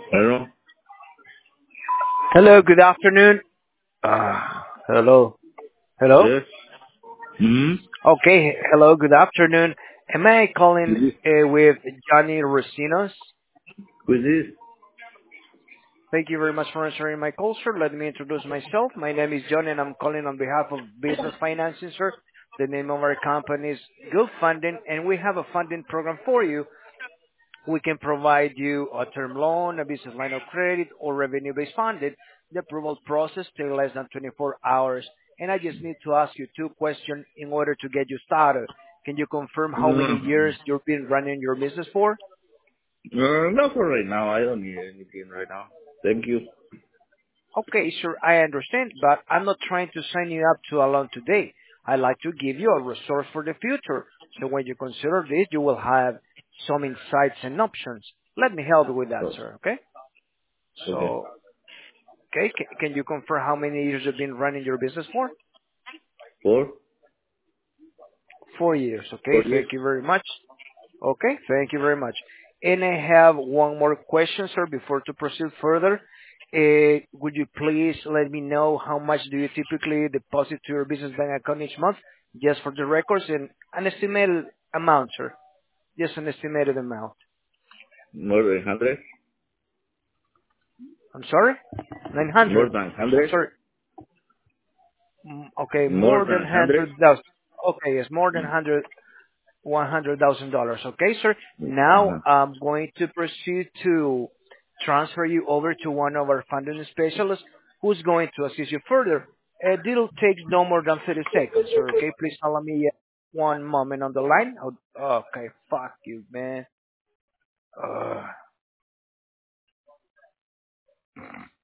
Hello? Hello, good afternoon. Hello. Hello? Yes? Hmm? Okay, hello, good afternoon. Am I calling Who is with Johnny Rosinos? who is this? Thank you very much for answering my call, sir. Let me introduce myself. My name is John, and I'm calling on behalf of Business Financing, sir. The name of our company is Good Funding, and we have a funding program for you. We can provide you a term loan, a business line of credit, or revenue-based funding. The approval process takes less than 24 hours, and I just need to ask you two questions in order to get you started. Can you confirm how many Mm. years you've been running your business for? Not for right now. I don't need anything right now. Thank you. Okay, sir, I understand, but I'm not trying to sign you up to a loan today. I'd like to give you a resource for the future. So when you consider this, you will have some insights and options. Let me help you with that, Oh, sir, okay? okay. So okay. Can you confirm how many years you've been running your business for? Four? 4 years. Okay. 4 years? Thank you very much. Okay. Thank you very much. And I have one more question, sir, before to proceed further. Would you please let me know how much do you typically deposit to your business bank account each month? Just for the records and an estimated amount, sir. Just an estimated amount. More than 100? I'm sorry? More 900. than I'm 100? sorry. Okay, More more than than 100? 100,000. Okay, yes, more than 100,000. Okay, sir. Now Uh-huh. I'm going to proceed to transfer you over to one of our funding specialists who's going to assist you further. It'll take no more than 30 seconds, sir. Okay, please allow me one moment on the line. Okay, fuck you, man. Uh,